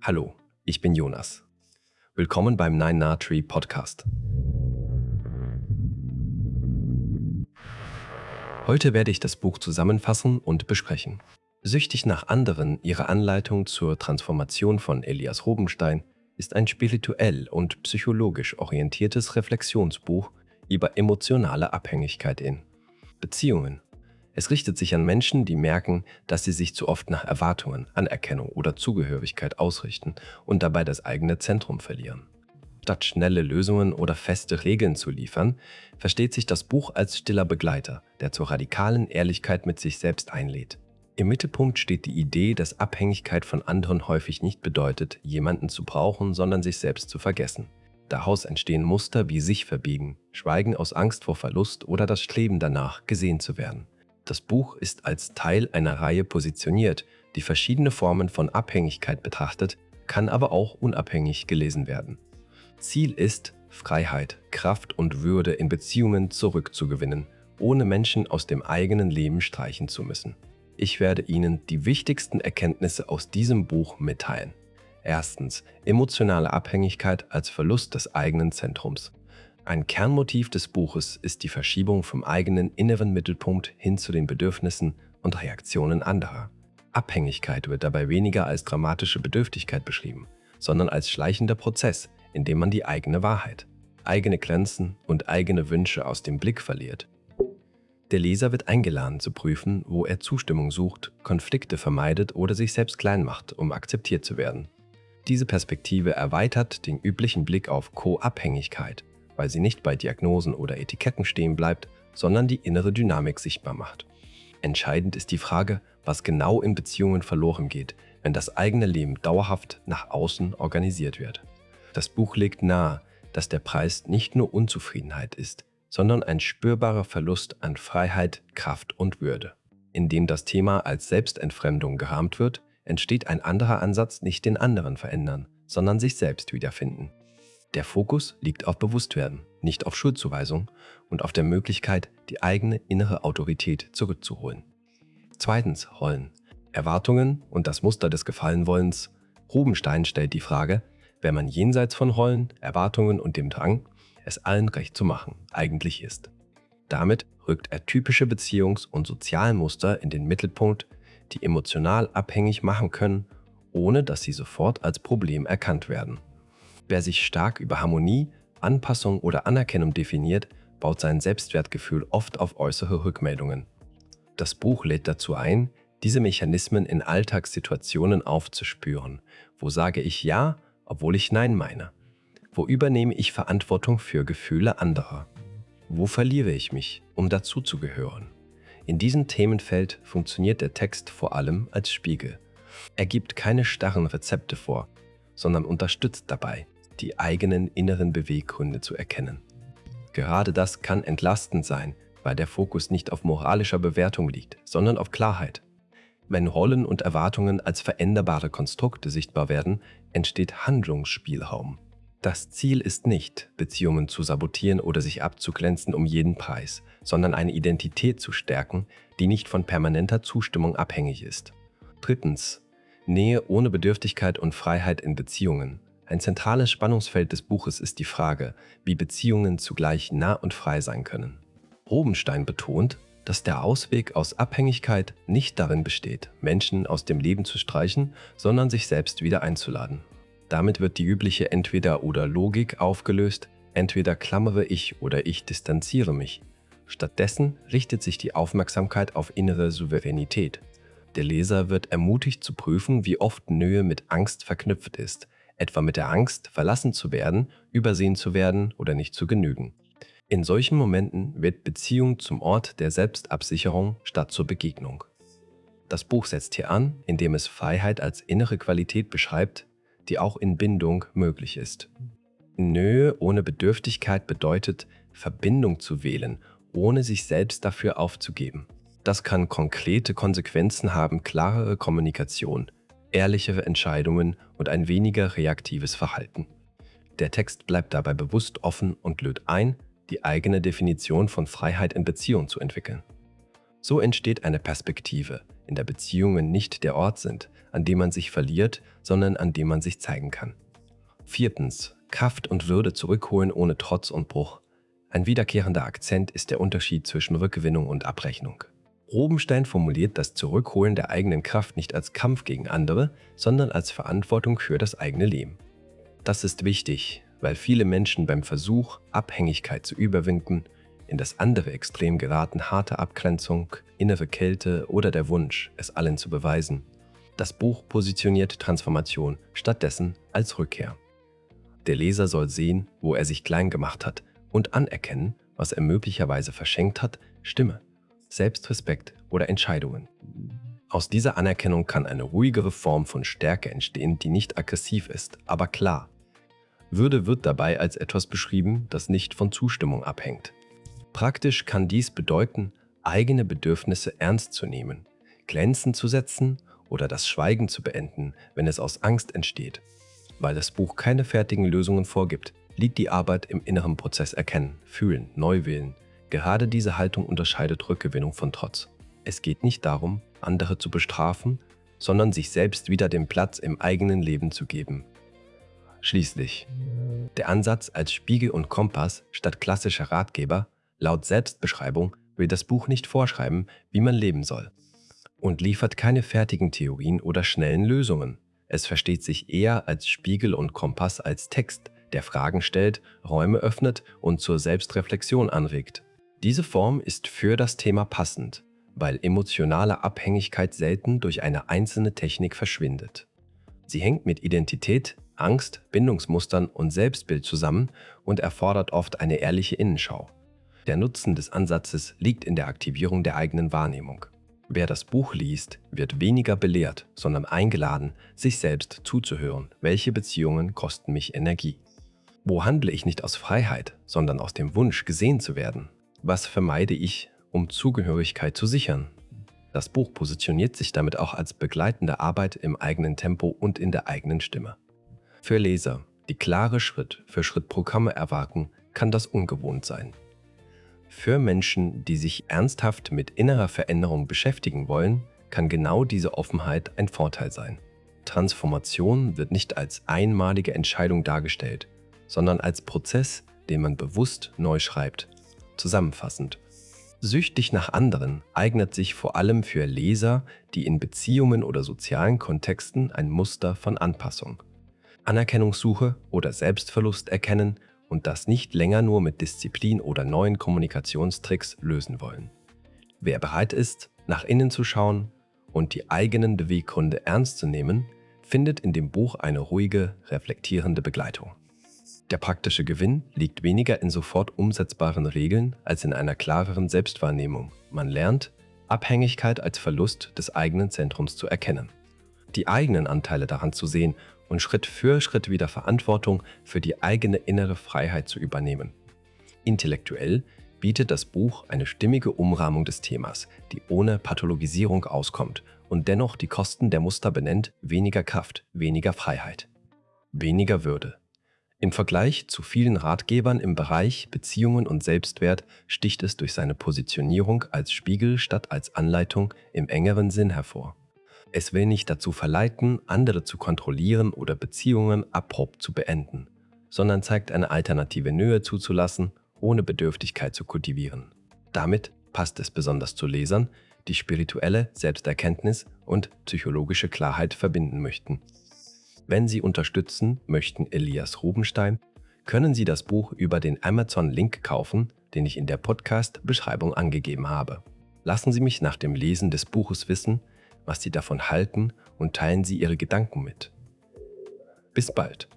Hallo, ich bin Jonas. Willkommen beim Nine Na Tree Podcast. Heute werde ich das Buch zusammenfassen und besprechen. Süchtig nach anderen, ihre Anleitung zur Transformation von Elias Robenstein ist ein spirituell und psychologisch orientiertes Reflexionsbuch über emotionale Abhängigkeit in Beziehungen. Es richtet sich an Menschen, die merken, dass sie sich zu oft nach Erwartungen, Anerkennung oder Zugehörigkeit ausrichten und dabei das eigene Zentrum verlieren. Statt schnelle Lösungen oder feste Regeln zu liefern, versteht sich das Buch als stiller Begleiter, der zur radikalen Ehrlichkeit mit sich selbst einlädt. Im Mittelpunkt steht die Idee, dass Abhängigkeit von anderen häufig nicht bedeutet, jemanden zu brauchen, sondern sich selbst zu vergessen. Daraus entstehen Muster wie sich verbiegen, Schweigen aus Angst vor Verlust oder das Streben danach, gesehen zu werden. Das Buch ist als Teil einer Reihe positioniert, die verschiedene Formen von Abhängigkeit betrachtet, kann aber auch unabhängig gelesen werden. Ziel ist, Freiheit, Kraft und Würde in Beziehungen zurückzugewinnen, ohne Menschen aus dem eigenen Leben streichen zu müssen. Ich werde Ihnen die wichtigsten Erkenntnisse aus diesem Buch mitteilen. Erstens, emotionale Abhängigkeit als Verlust des eigenen Zentrums. Ein Kernmotiv des Buches ist die Verschiebung vom eigenen inneren Mittelpunkt hin zu den Bedürfnissen und Reaktionen anderer. Abhängigkeit wird dabei weniger als dramatische Bedürftigkeit beschrieben, sondern als schleichender Prozess, in dem man die eigene Wahrheit, eigene Grenzen und eigene Wünsche aus dem Blick verliert. Der Leser wird eingeladen zu prüfen, wo er Zustimmung sucht, Konflikte vermeidet oder sich selbst klein macht, um akzeptiert zu werden. Diese Perspektive erweitert den üblichen Blick auf Co-Abhängigkeit, weil sie nicht bei Diagnosen oder Etiketten stehen bleibt, sondern die innere Dynamik sichtbar macht. Entscheidend ist die Frage, was genau in Beziehungen verloren geht, wenn das eigene Leben dauerhaft nach außen organisiert wird. Das Buch legt nahe, dass der Preis nicht nur Unzufriedenheit ist, sondern ein spürbarer Verlust an Freiheit, Kraft und Würde. Indem das Thema als Selbstentfremdung gerahmt wird, entsteht ein anderer Ansatz, nicht den anderen verändern, sondern sich selbst wiederfinden. Der Fokus liegt auf Bewusstwerden, nicht auf Schuldzuweisung und auf der Möglichkeit, die eigene innere Autorität zurückzuholen. Zweitens, Rollen, Erwartungen und das Muster des Gefallenwollens. Robenstein stellt die Frage, wer man jenseits von Rollen, Erwartungen und dem Drang, es allen recht zu machen, eigentlich ist. Damit rückt er typische Beziehungs- und Sozialmuster in den Mittelpunkt, die emotional abhängig machen können, ohne dass sie sofort als Problem erkannt werden. Wer sich stark über Harmonie, Anpassung oder Anerkennung definiert, baut sein Selbstwertgefühl oft auf äußere Rückmeldungen. Das Buch lädt dazu ein, diese Mechanismen in Alltagssituationen aufzuspüren. Wo sage ich Ja, obwohl ich Nein meine? Wo übernehme ich Verantwortung für Gefühle anderer? Wo verliere ich mich, um dazuzugehören? In diesem Themenfeld funktioniert der Text vor allem als Spiegel. Er gibt keine starren Rezepte vor, sondern unterstützt dabei, die eigenen inneren Beweggründe zu erkennen. Gerade das kann entlastend sein, weil der Fokus nicht auf moralischer Bewertung liegt, sondern auf Klarheit. Wenn Rollen und Erwartungen als veränderbare Konstrukte sichtbar werden, entsteht Handlungsspielraum. Das Ziel ist nicht, Beziehungen zu sabotieren oder sich abzugrenzen um jeden Preis, sondern eine Identität zu stärken, die nicht von permanenter Zustimmung abhängig ist. Drittens, Nähe ohne Bedürftigkeit und Freiheit in Beziehungen. Ein zentrales Spannungsfeld des Buches ist die Frage, wie Beziehungen zugleich nah und frei sein können. Robenstein betont, dass der Ausweg aus Abhängigkeit nicht darin besteht, Menschen aus dem Leben zu streichen, sondern sich selbst wieder einzuladen. Damit wird die übliche Entweder-oder-Logik aufgelöst, entweder klammere ich oder ich distanziere mich. Stattdessen richtet sich die Aufmerksamkeit auf innere Souveränität. Der Leser wird ermutigt zu prüfen, wie oft Nähe mit Angst verknüpft ist, etwa mit der Angst, verlassen zu werden, übersehen zu werden oder nicht zu genügen. In solchen Momenten wird Beziehung zum Ort der Selbstabsicherung statt zur Begegnung. Das Buch setzt hier an, indem es Freiheit als innere Qualität beschreibt, die auch in Bindung möglich ist. Nähe ohne Bedürftigkeit bedeutet, Verbindung zu wählen, ohne sich selbst dafür aufzugeben. Das kann konkrete Konsequenzen haben, klarere Kommunikation, ehrlichere Entscheidungen und ein weniger reaktives Verhalten. Der Text bleibt dabei bewusst offen und lädt ein, die eigene Definition von Freiheit in Beziehung zu entwickeln. So entsteht eine Perspektive, in der Beziehungen nicht der Ort sind, an dem man sich verliert, sondern an dem man sich zeigen kann. 4. Kraft und Würde zurückholen ohne Trotz und Bruch. Ein wiederkehrender Akzent ist der Unterschied zwischen Rückgewinnung und Abrechnung. Rubenstein formuliert das Zurückholen der eigenen Kraft nicht als Kampf gegen andere, sondern als Verantwortung für das eigene Leben. Das ist wichtig, weil viele Menschen beim Versuch, Abhängigkeit zu überwinden, in das andere Extrem geraten harte Abgrenzung, innere Kälte oder der Wunsch, es allen zu beweisen. Das Buch positioniert Transformation stattdessen als Rückkehr. Der Leser soll sehen, wo er sich klein gemacht hat und anerkennen, was er möglicherweise verschenkt hat, Stimme, Selbstrespekt oder Entscheidungen. Aus dieser Anerkennung kann eine ruhigere Form von Stärke entstehen, die nicht aggressiv ist, aber klar. Würde wird dabei als etwas beschrieben, das nicht von Zustimmung abhängt. Praktisch kann dies bedeuten, eigene Bedürfnisse ernst zu nehmen, Grenzen zu setzen oder das Schweigen zu beenden, wenn es aus Angst entsteht. Weil das Buch keine fertigen Lösungen vorgibt, liegt die Arbeit im inneren Prozess erkennen, fühlen, neu wählen. Gerade diese Haltung unterscheidet Rückgewinnung von Trotz. Es geht nicht darum, andere zu bestrafen, sondern sich selbst wieder den Platz im eigenen Leben zu geben. Schließlich, der Ansatz als Spiegel und Kompass statt klassischer Ratgeber, laut Selbstbeschreibung, will das Buch nicht vorschreiben, wie man leben soll und liefert keine fertigen Theorien oder schnellen Lösungen. Es versteht sich eher als Spiegel und Kompass als Text, der Fragen stellt, Räume öffnet und zur Selbstreflexion anregt. Diese Form ist für das Thema passend, weil emotionale Abhängigkeit selten durch eine einzelne Technik verschwindet. Sie hängt mit Identität, Angst, Bindungsmustern und Selbstbild zusammen und erfordert oft eine ehrliche Innenschau. Der Nutzen des Ansatzes liegt in der Aktivierung der eigenen Wahrnehmung. Wer das Buch liest, wird weniger belehrt, sondern eingeladen, sich selbst zuzuhören. Welche Beziehungen kosten mich Energie? Wo handle ich nicht aus Freiheit, sondern aus dem Wunsch, gesehen zu werden? Was vermeide ich, um Zugehörigkeit zu sichern? Das Buch positioniert sich damit auch als begleitende Arbeit im eigenen Tempo und in der eigenen Stimme. Für Leser, die klare Schritt-für-Schritt-Programme erwarten, kann das ungewohnt sein. Für Menschen, die sich ernsthaft mit innerer Veränderung beschäftigen wollen, kann genau diese Offenheit ein Vorteil sein. Transformation wird nicht als einmalige Entscheidung dargestellt, sondern als Prozess, den man bewusst neu schreibt. Zusammenfassend: Süchtig nach anderen eignet sich vor allem für Leser, die in Beziehungen oder sozialen Kontexten ein Muster von Anpassung, Anerkennungssuche oder Selbstverlust erkennen und das nicht länger nur mit Disziplin oder neuen Kommunikationstricks lösen wollen. Wer bereit ist, nach innen zu schauen und die eigenen Beweggründe ernst zu nehmen, findet in dem Buch eine ruhige, reflektierende Begleitung. Der praktische Gewinn liegt weniger in sofort umsetzbaren Regeln als in einer klareren Selbstwahrnehmung. Man lernt, Abhängigkeit als Verlust des eigenen Zentrums zu erkennen, die eigenen Anteile daran zu sehen und Schritt für Schritt wieder Verantwortung für die eigene innere Freiheit zu übernehmen. Intellektuell bietet das Buch eine stimmige Umrahmung des Themas, die ohne Pathologisierung auskommt und dennoch die Kosten der Muster benennt: weniger Kraft, weniger Freiheit, weniger Würde. Im Vergleich zu vielen Ratgebern im Bereich Beziehungen und Selbstwert sticht es durch seine Positionierung als Spiegel statt als Anleitung im engeren Sinn hervor. Es will nicht dazu verleiten, andere zu kontrollieren oder Beziehungen abrupt zu beenden, sondern zeigt eine alternative Nähe zuzulassen, ohne Bedürftigkeit zu kultivieren. Damit passt es besonders zu Lesern, die spirituelle Selbsterkenntnis und psychologische Klarheit verbinden möchten. Wenn Sie unterstützen möchten Elias Rubenstein, können Sie das Buch über den Amazon-Link kaufen, den ich in der Podcast-Beschreibung angegeben habe. Lassen Sie mich nach dem Lesen des Buches wissen, was Sie davon halten, und teilen Sie Ihre Gedanken mit. Bis bald!